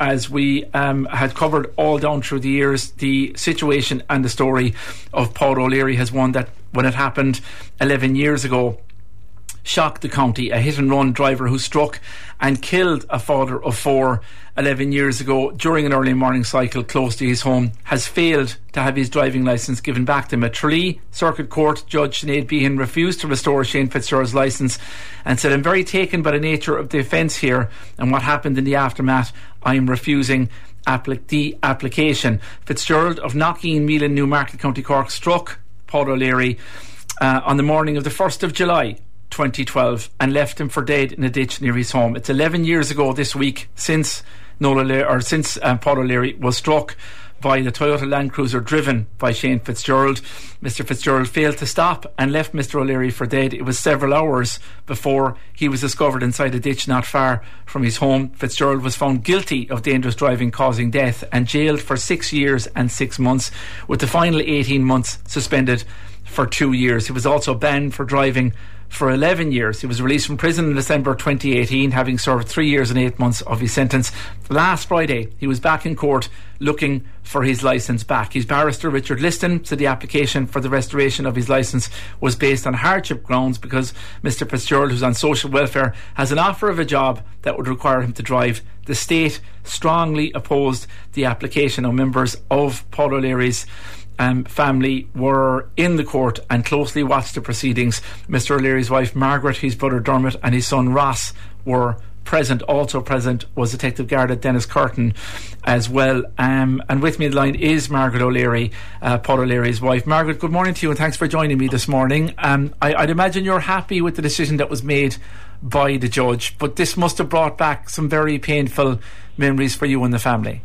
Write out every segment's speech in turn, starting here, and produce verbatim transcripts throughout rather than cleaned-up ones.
as we um, had covered all down through the years. The situation and the story of Paul O'Leary has one that, when it happened eleven years ago, shocked the county. A hit and run driver who struck and killed a father of four eleven years ago during an early morning cycle close to his home has failed to have his driving licence given back to him. A Tralee Circuit Court Judge Sinead Behan refused to restore Shane Fitzgerald's licence and said, "I'm very taken by the nature of the offence here and what happened in the aftermath. I am refusing applic- the application." Fitzgerald of Knockeen, Meelan, Newmarket, County Cork struck Paul O'Leary uh, on the morning of the first of July twenty twelve and left him for dead in a ditch near his home. It's eleven years ago this week since Noel O'Leary, or since um, Paul O'Leary was struck by the Toyota Land Cruiser driven by Shane Fitzgerald. Mister Fitzgerald failed to stop and left Mister O'Leary for dead. It was several hours before he was discovered inside a ditch not far from his home. Fitzgerald was found guilty of dangerous driving causing death and jailed for six years and six months, with the final eighteen months suspended for two years. He was also banned for driving for eleven years. He was released from prison in December twenty eighteen, having served three years and eight months of his sentence. Last Friday, he was back in court looking for his licence back. His barrister, Richard Liston, said the application for the restoration of his licence was based on hardship grounds because Mister Fitzgerald, who's on social welfare, has an offer of a job that would require him to drive. The state strongly opposed the application. Now, members of Paul O'Leary's Um, family were in the court and closely watched the proceedings. Mister O'Leary's wife Margaret, his brother Dermot and his son Ross were present. Also present was Detective Garda Dennis Curtin as well. Um, and with me on the line is Margaret O'Leary, uh, Paul O'Leary's wife. Margaret, good morning to you and thanks for joining me this morning. Um, I, I'd imagine you're happy with the decision that was made by the judge, but this must have brought back some very painful memories for you and the family.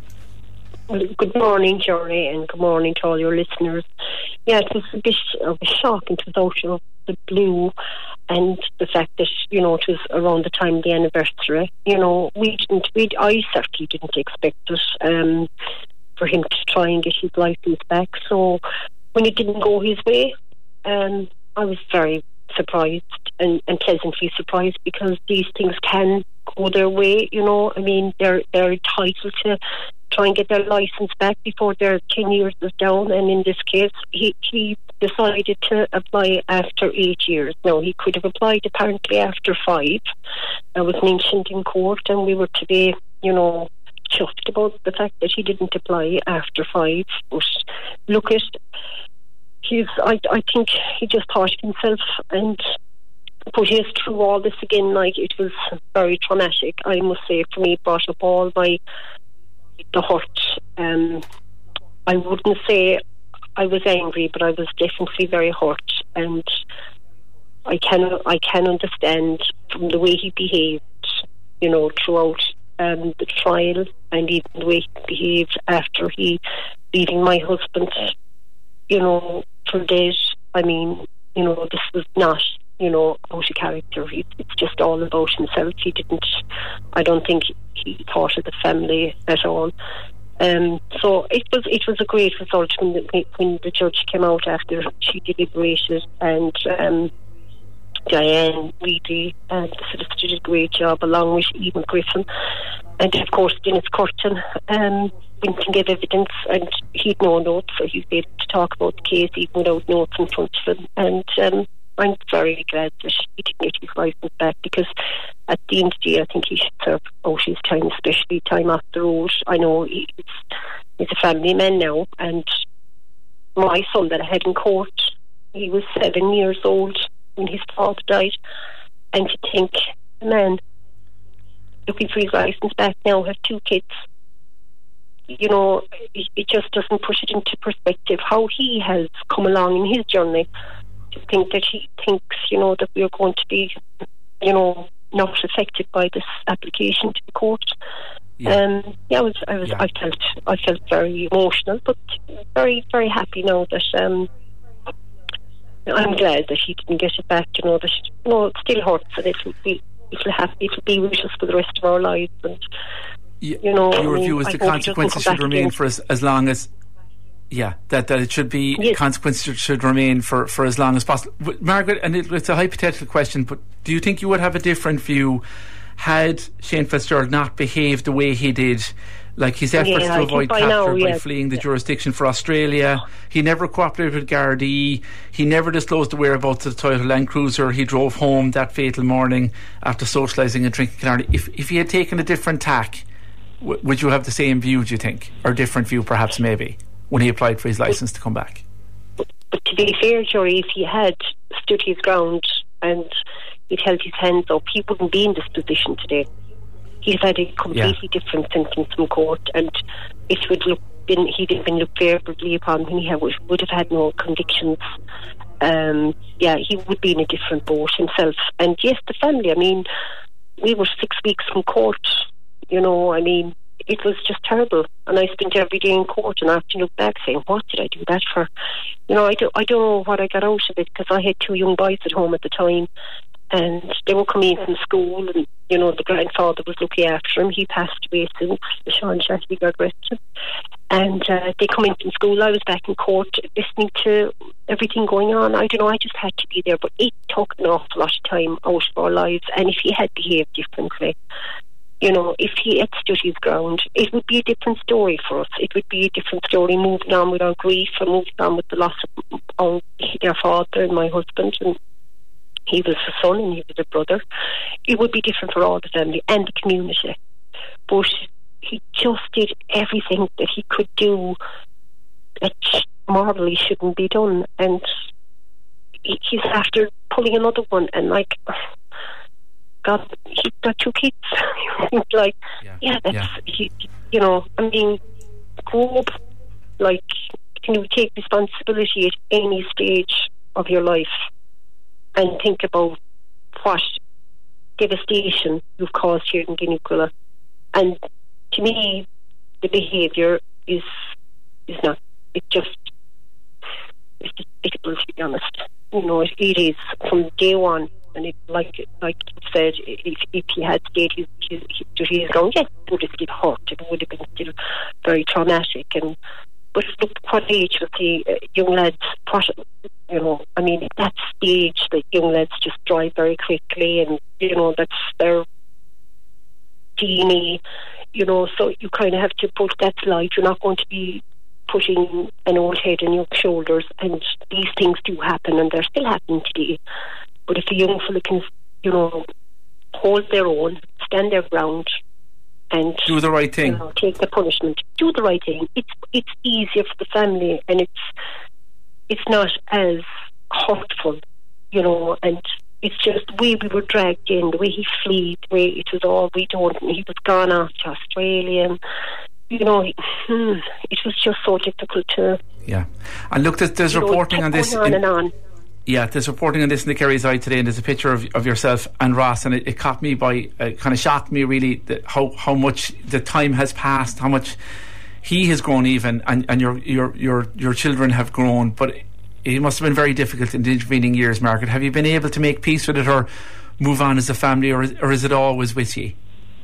Well, good morning, Johnny, and good morning to all your listeners. Yeah, it was a bit of a shock. It was out of the blue, and the fact that, you know, it was around the time of the anniversary. You know, we didn't, we, I certainly didn't expect it, um, for him to try and get his licence back. So when it didn't go his way, um, I was very surprised and, and pleasantly surprised, because these things can go their way, you know. I mean, they're they're entitled to try and get their licence back before their ten years is down, and in this case he, he decided to apply after eight years. Now, he could have applied apparently after five. That was mentioned in court, and we were to be, you know, chuffed about the fact that he didn't apply after five. But look at he's I, I think he just thought of himself and put us through all this again. Like, it was very traumatic, I must say. For me, it brought up all my the hurt. um, I wouldn't say I was angry, but I was definitely very hurt, and I can I can understand from the way he behaved, you know, throughout um, the trial, and even the way he behaved after he leaving my husband, you know, for dead. I mean, you know, this was not, you know, out of character. He, it's just all about himself. He didn't, I don't think he thought of the family at all. Um, so it was it was a great result when the, when the judge came out after she deliberated, and um, Diane Reedy and the solicitor did a great job, along with Eamon Griffin, and of course Dennis Curtin. Um, went and gave evidence, and he'd no notes, so he was able to talk about the case even without notes in front of him. And um, I'm very glad that he didn't get his licence back, because at the end of the day I think he should serve out his time, especially time off the road. I know he's, he's a family man now, and my son that I had in court, he was seven years old when his father died, and to think the man looking for his licence back now have two kids, you know, it, it just doesn't put it into perspective how he has come along in his journey. To think that he thinks, you know, that we are going to be, you know, not affected by this application to the court. Yeah, um, yeah I was, I was, yeah. I felt, I felt very emotional, but very, very happy now that um, I'm glad that he didn't get it back. You know, that you know, it still hurts, and it'll be, it'll have, it'll be with us for the rest of our lives. And yeah, you know, your I mean, view is I the consequences should remain again. for as, as long as. Yeah, that, that it should be, yes. consequences should remain for, for as long as possible. But Margaret, and it, it's a hypothetical question, but do you think you would have a different view had Shane Fitzgerald not behaved the way he did, like his efforts yeah, to avoid capture now, by yeah. fleeing the jurisdiction for Australia, he never cooperated with Gardaí, he never disclosed the whereabouts of the Toyota Land Cruiser he drove home that fatal morning after socialising and drinking Killarney. If, if he had taken a different tack, w- would you have the same view, do you think? Or different view perhaps, maybe, when he applied for his licence to come back? But to be fair, Jory, if he had stood his ground and he'd held his hands up, he wouldn't be in this position today. He's had a completely yeah. different sentence from court, and it would look been he'd have been looked favourably upon when he have, would have had no convictions. Um, yeah, he would be in a different boat himself. And yes, the family. I mean, we were six weeks from court. You know, I mean, it was just terrible. And I spent every day in court, and I have to look back saying, what did I do that for? You know, I don't, I don't know what I got out of it, because I had two young boys at home at the time, and they were coming in from school, and, you know, the grandfather was looking after him. He passed away since, Sean Shetty, God rest him. And uh, they come in from school. I was back in court listening to everything going on. I don't know, I just had to be there. But it took an awful lot of time out of our lives. And if he had behaved differently, you know, if he had stood his ground, it would be a different story for us. It would be a different story, moving on with our grief and moving on with the loss of our, their father and my husband. And he was a son and he was a brother. It would be different for all the family and the community. But he just did everything that he could do that morally shouldn't be done. And he, he's after pulling another one, and like, God, he's got two kids. like, yeah, yeah that's, yeah. He, you know, I mean, grow up, like, can you take responsibility at any stage of your life and think about what devastation you've caused here in Guineaquilla. And to me, the behaviour is is not, it just, it's despicable, to be honest. You know, it, it is from day one. And it, like like you said, if, if he had stayed his, his, his, his ground, yes, it would have still hurt. It would have been still very traumatic. And But look, what age was the uh, young lads, what, you know, I mean, at that stage, the young lads just drive very quickly, and, you know, that's their D N A, you know, so you kind of have to put that light. You're not going to be putting an old head on your shoulders, and these things do happen, and they're still happening today. But if a young fella can, you know, hold their own, stand their ground, and do the right thing, you know, take the punishment, do the right thing. It's it's easier for the family, and it's it's not as hurtful, you know. And it's just the way we were dragged in, the way he fled, the way it was all we don't. And he was gone off to Australia, and you know, it was just so difficult to. Yeah, and look, there's, there's reporting know, on this. On in, and on. Yeah, there's reporting on this in the Kerry's Eye today, and there's a picture of, of yourself and Ross, and it, it caught me by, uh, kind of shocked me really, that how how much the time has passed, how much he has grown even, and, and your your your your children have grown. But it, it must have been very difficult in the intervening years, Margaret. Have you been able to make peace with it, or move on as a family, or is, or is it always with you?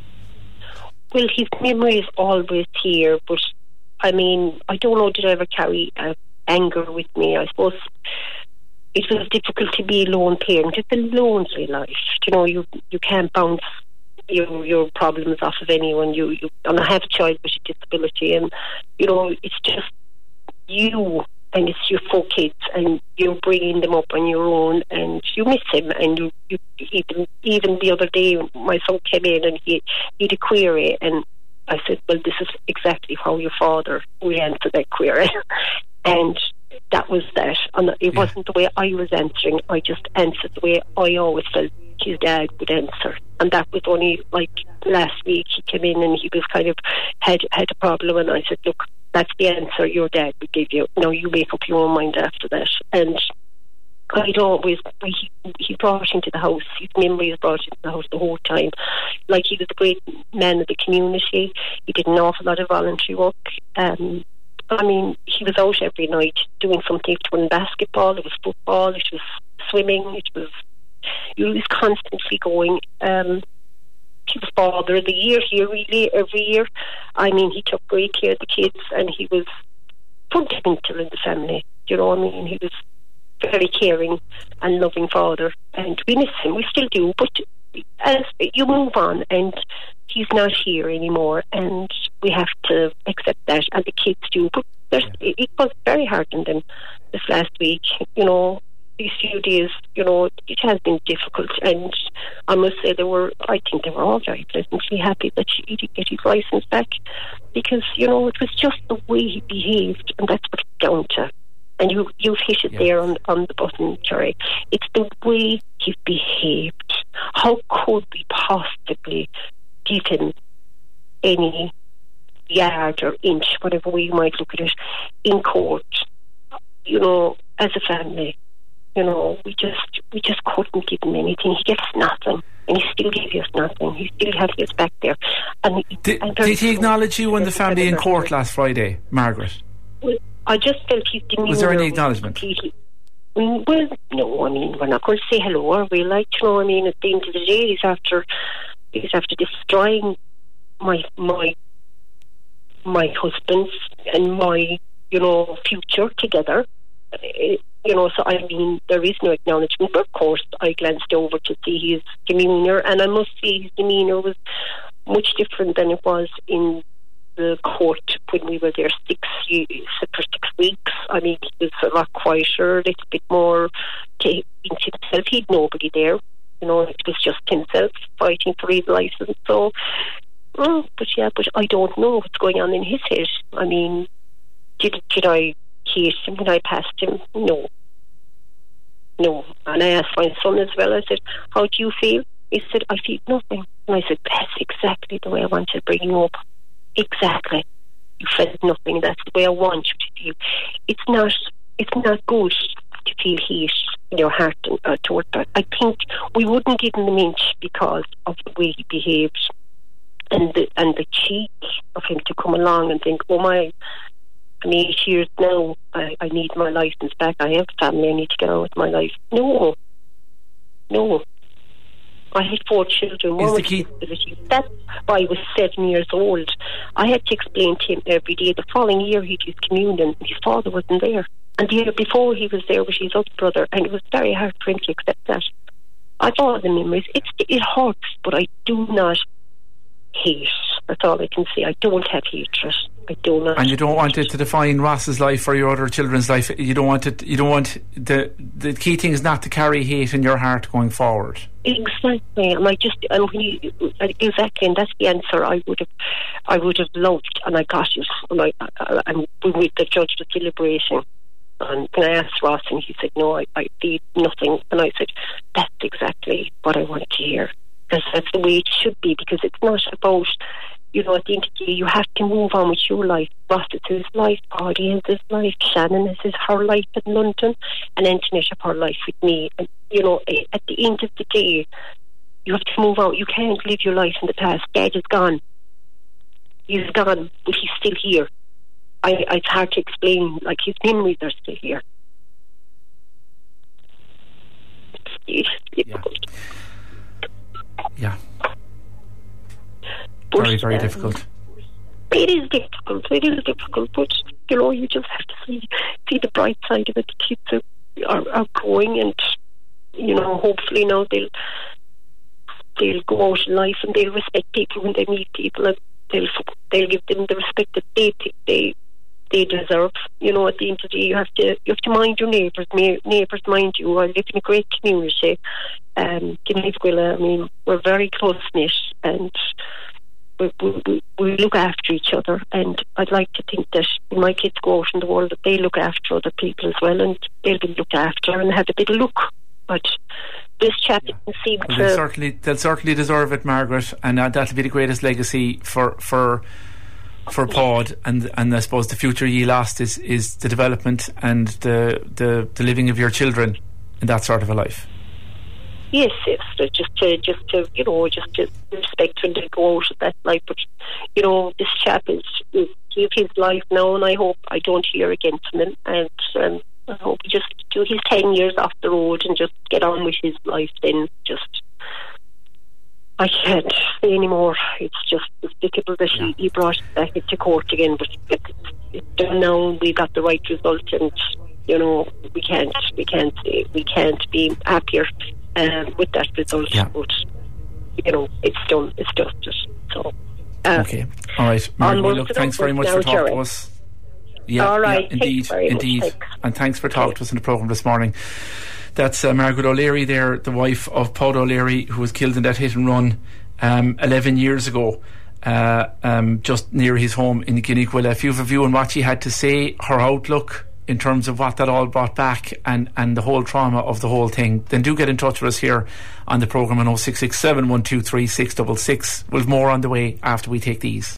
Well, his memory is always here, but I mean, I don't know, did I ever carry uh, anger with me? I suppose it was difficult to be a lone parent. It's a lonely life. You know, you you can't bounce your your problems off of anyone. You you and I have a child with a disability, and you know, it's just you and it's your four kids, and you're bringing them up on your own, and you miss him. And you, you even even the other day, my son came in and he he had a query, and I said, well, this is exactly how your father would answer that query, and that was that. And it yeah. wasn't the way I was answering. I just answered the way I always felt his dad would answer. And that was only like last week he came in and he was kind of had had a problem, and I said, look, that's the answer your dad would give you. Now you make up your own mind after that. And I'd always, he, he brought into the house, his memories brought into the house the whole time. Like, he was a great man of the community. He did an awful lot of voluntary work. Um, I mean, he was out every night doing something. It was basketball, it was football, it was swimming, it was, he was constantly going. Um, he was father of the year here, really, every year. I mean, he took great care of the kids, and he was fundamental in the family. You know, I mean, he was very caring and loving father, and we miss him. We still do, but as you move on, and he's not here anymore, and we have to accept that, and the kids do. But there's, yeah. it, it was very hard on them this last week. You know, these few days, you know, it has been difficult, and I must say they were. I think they were all very pleasantly happy that he did get his license back, because you know it was just the way he behaved, and that's what it's down to. And you, you've hit it yeah. there on, on the button, Jerry. It's the way he behaved. How could we possibly give him any yard or inch, whatever way you might look at it, in court? You know, as a family, you know, we just we just couldn't give him anything. He gets nothing, and he still gave us nothing. He still had his back there. And did, did he acknowledge you and the family in court last Friday, Margaret? Well, I just felt his demeanour. Was there any acknowledgement? Well, no, I mean, we're not going to say hello, are we? Like, you know, I mean, at the end of the day, he's after, he's after destroying my, my, my husband's and my, you know, future together. You know, so I mean, there is no acknowledgement. But of course, I glanced over to see his demeanour, and I must say his demeanour was much different than it was in the court when we were there six for six weeks. I mean, he was a lot quieter, a little bit more into himself. He'd nobody there, you know. It was just himself fighting for his license. So, oh, but yeah, but I don't know what's going on in his head. I mean, did did I hate him when I passed him? No, no. And I asked my son as well. I said, "How do you feel?" He said, "I feel nothing." And I said, "That's exactly the way I wanted to bring you up." Exactly. You felt nothing. That's the way I want you to feel. It's not it's not good to feel hate in your heart uh, toward that. I think we wouldn't give him an inch because of the way he behaved, and the and the cheek of him to come along and think, oh my, I'm eight years now, I, I need my license back, I have a family, I need to get on with my life. No. No. I had four children. One with disabilities. That's why I was seven years old. I had to explain to him every day. The following year he did communion. His father wasn't there. And the year before he was there with his other brother, and it was very hard for him to accept that. I've all the memories. It's, it hurts, but I do not hate. That's all I can say. I don't have hatred. I do not. And you don't want it to define Ross's life or your other children's life. You don't want it. You don't want the the key thing is not to carry hate in your heart going forward. Exactly, and I just and he, exactly, and that's the answer I would have, I would have loved, and I got it. And I, I and with the judge was deliberating, and I asked Ross, and he said, "No, I, I did nothing." And I said, "That's exactly what I want to hear, because that's the way it should be. Because it's not about." You know, at the end of the day, you have to move on with your life. Ross has his life, Audie has his life, Shannon has his, her life in London, and Antoinette has her life with me. And, you know, at the end of the day, you have to move on. You can't live your life in the past. Dad is gone. He's gone, but he's still here. I, it's hard to explain, like, his memories are still here. It's difficult. Yeah. yeah. Very, very um, difficult. It is difficult. It is difficult, but you know, you just have to see see the bright side of it. The kids are, are, are growing, and you know, hopefully now they'll they'll go out in life and they'll respect people when they meet people, and they'll they'll give them the respect that they they they deserve. You know, at the end of the day, you have to you have to mind your neighbours. Neighbours mind you. I live in a great community. Um, Gimlifguilla, I mean, we're very close knit, and We, we, we look after each other, and I'd like to think that when my kids go out in the world that they look after other people as well, and they'll be looked after and have a bit of luck. But this chap yeah. didn't seem well, to... They'll certainly, they'll certainly deserve it, Margaret, and uh, that'll be the greatest legacy for for for Pod, and and I suppose the future ye lost is, is the development and the, the, the living of your children in that sort of a life. Yes, yes, just to, just to, you know, just to respect when they go out of that life. But, you know, this chap is, is give his life now, and I hope I don't hear again from him. And um, I hope he just do his ten years off the road and just get on with his life. Then just, I can't say anymore. It's just despicable that yeah. he, he brought it back into court again. But it's, it's done now. We got the right result, and you know, we can't, we can't, we can't be happier. Um, with that result, yeah. but you know, it's done, it's justice. So, uh, okay, all right, Mary, well, look, thanks very much for talking to us. Yeah, all right, yeah, indeed, indeed, much, and thanks for talking to us in the programme this morning. That's uh, Margaret O'Leary there, the wife of Paul O'Leary, who was killed in that hit and run um, eleven years ago, uh, um, just near his home in Guineaquilla. If you have a view on what she had to say, her outlook in terms of what that all brought back and, and the whole trauma of the whole thing, then do get in touch with us here on the programme on oh six six seven, one two three, six six six. We'll have more on the way after we take these.